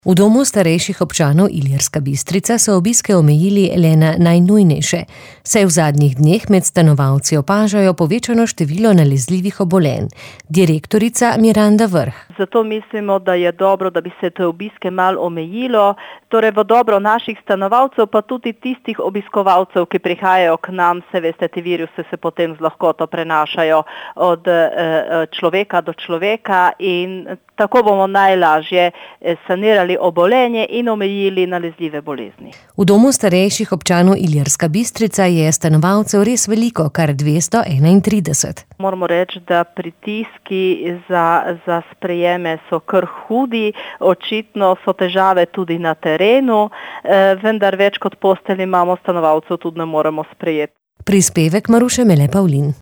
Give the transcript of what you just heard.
V domu starejših občanov Ilirska Bistrica so obiske omejili le na najnujnejše, saj v zadnjih dneh med stanovalci opažajo povečano število nalezljivih obolenj. Direktorica Miranda Vrh. Zato mislimo, da je dobro, da bi se te obiske malo omejilo, torej v dobro naših stanovalcev, pa tudi tistih obiskovalcev, ki prihajajo k nam, se veste, ti virusi se potem z lahkoto prenašajo od človeka do človeka in tako bomo najlažje sanirali obolenje in omejili nalezljive bolezni. V domu starejših občanov Ilirska Bistrica je stanovalcev res veliko, kar 231. Moramo reči, da pritiski za sprejeme so kar hudi, očitno so težave tudi na terenu, vendar več kot postelj imamo stanovalcev tudi ne moremo sprejeti. Prispevek Maruše Mele Pavlin.